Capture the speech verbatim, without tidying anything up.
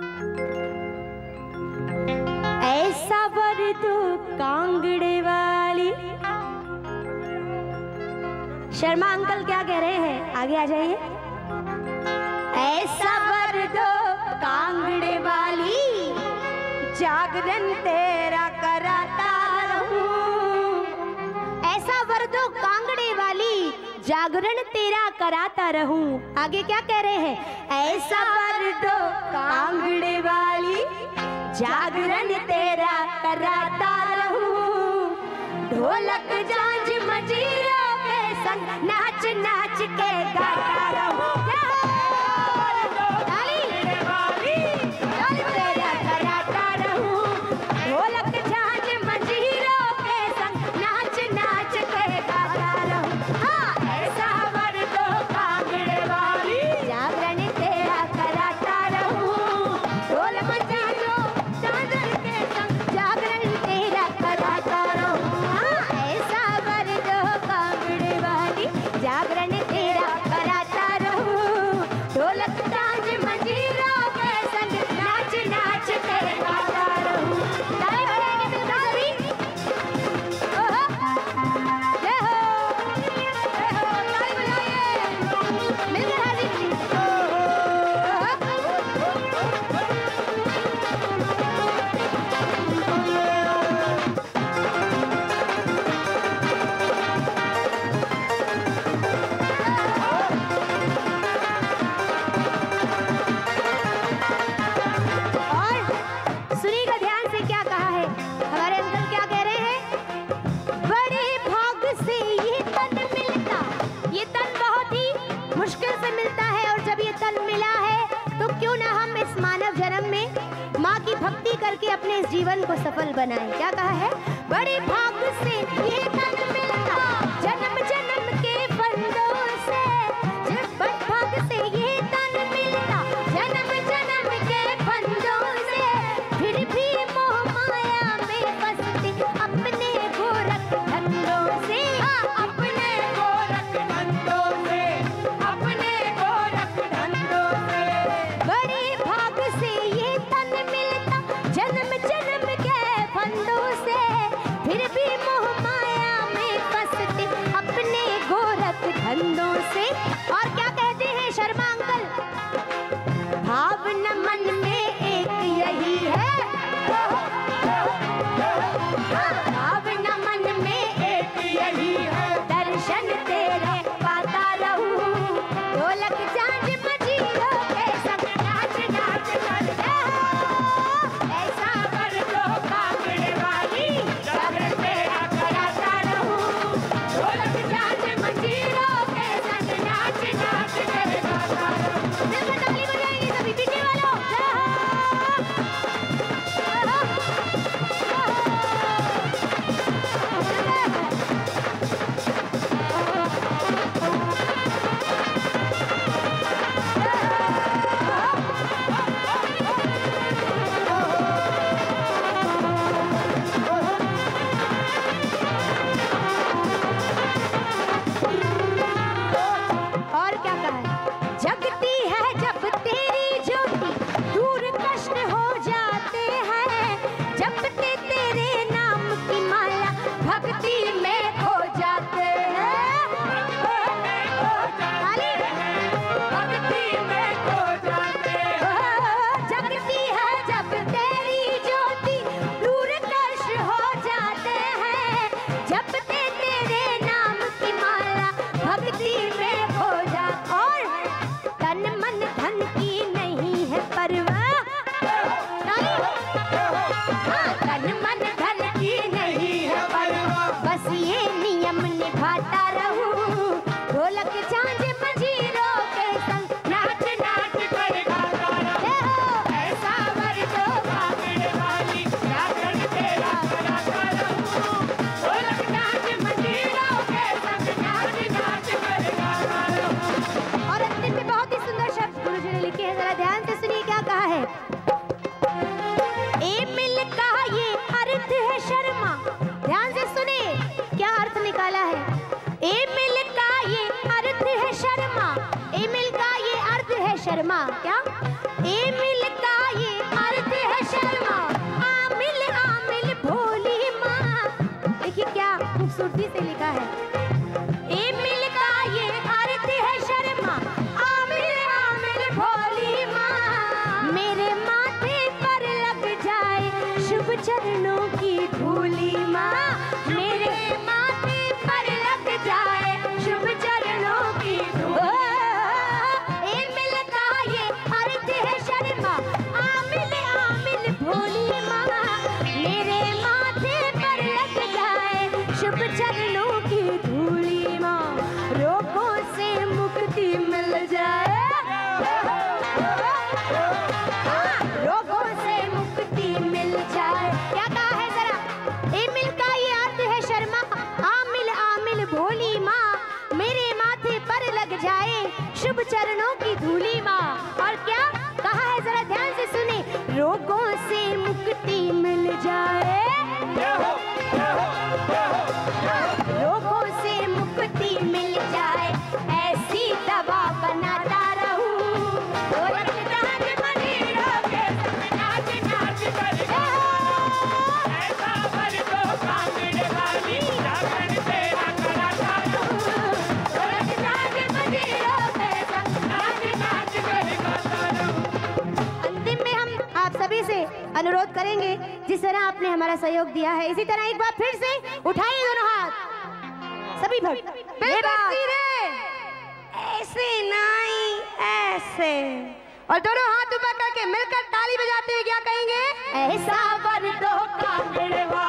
ऐसा वर दो कांगड़े वाली। शर्मा अंकल क्या कह रहे हैं, आगे आ जाइए। ऐसा वर दो कांगड़े वाली, जागरण तेरा कराता रहूं। ऐसा वर दो कांगड़े वाली, जागरण तेरा कराता रहूं। आगे क्या कह रहे हैं, ऐसा वर दो कांगड़े वाली, जागरण तेरा कराता रहूं। ढोलक झांझ मजीरों के संग नाच नाच के गाता रहूं। भक्ति करके अपने इस जीवन को सफल बनाएं। क्या कहा है, बड़े भाग से ये तन मिलता, जन्म जन्म के बंदों से। जब बड़े भाग से ये तन मिलता, जन्म जन्म के बंदों से। फिर भी मोह माया में फंसते अपने गोरख धंधों से। अपने गोरख धंधों से, अपने गोरख धंधों से। बड़े भाग से ये तन मिलता, जन्म जन्म के फंदों से। फिर भी मोह माया में फंसते अपने गोरख धंधों से। और क्या कहते हैं शर्मा अंकल, भावना मन में एक यही है। भावना मन में एक यही है, दर्शन तेरे पाता रहूं। ढोलक झांझ मजीरों के संग नाच नाच करते हो। ऐसा वर दो कांगड़े वाली, जागरण तेरा कराता रहूं। ढोलक झांझ मजीरों के संग नाच नाच के गाता रहूं। दिल में ताली बजाएंगे सभी पीछे वालों। और क्या कहा है, जगती है जब तेरी ज्योति, दूर कष्ट हो जाते हैं। जपते तेरे नाम की माला, भक्ति में खो जाते हैं। ताली। भक्ति में खो जाते हैं। जगती है जब तेरी ज्योति, दूर कष्ट हो जाते हैं। जपते तेरे नाम की माला, भक्ति में खो जाते। और तन मन धन की नहीं है परवाह। हाँ, तन मन धन की नहीं है परवाह, बस ये नियम निभाता रहूं। ढोलक झांझ मजीरों के संग नाच नाच कर गाता रहूं। ऐसा वर दो कांगड़े वाली, जागरण तेरा कराता रहूं। ढोलक झांझ मजीरों के संग नाच नाच कर गाता रहूं। और अंतिम में बहुत ही सुंदर शब्द गुरुजी ने लिखे हैं, जरा ध्यान से सुनिए क्या कहा है। ए मिल का ये अर्थ है शर्मा, ध्यान से सुने क्या अर्थ निकाला है। ए मिल का ये अर्थ है शर्मा, ए मिल का ये अर्थ है शर्मा। क्या, ए मिल का ये चरणों की धूली माँ मेरे माथे पर लग जाए, शुभ चरणों की धूली। ए मिल का ये अर्थ है शर्मा, आमिल आमिल भोली माँ मेरे माथे पर लग जाए, शुभ चरणों की धूली माँ रोगों से मुक्ति मिल जाए, रोगों से मुक्ति मिल जाए। क्या कहा है जरा? ए मिल का ये अर्थ है शर्मा, आमिल आमिल भोली माँ मेरे माथे पर लग जाए, शुभ चरणों की धूली माँ। और क्या कहा है जरा ध्यान से सुने, रोगों से मुक्ति मिल जाए, रोगों से मुक्ति मिल जाए, ऐसी दवा बनाता रहूं, ढोलक झांझ मंजीरों के संग नाच नाच कर ऐसा भर दो कांगड़े वाली, जागरण तेरा कराता रहूं, ढोलक झांझ मंजीरों के संग नाच नाच कर गाता रहूं। अंतिम में हम आप सभी से अनुरोध करेंगे, जिस तरह आपने हमारा सहयोग दिया है, इसी तरह एक बार फिर से उठाइए दोनों हाथ सभी भक्त, ऐसे नहीं ऐसे, और दोनों हाथ ऊपर करके मिलकर ताली बजाते हुए क्या कहेंगे? ऐसा वर दो कांगड़े वाली।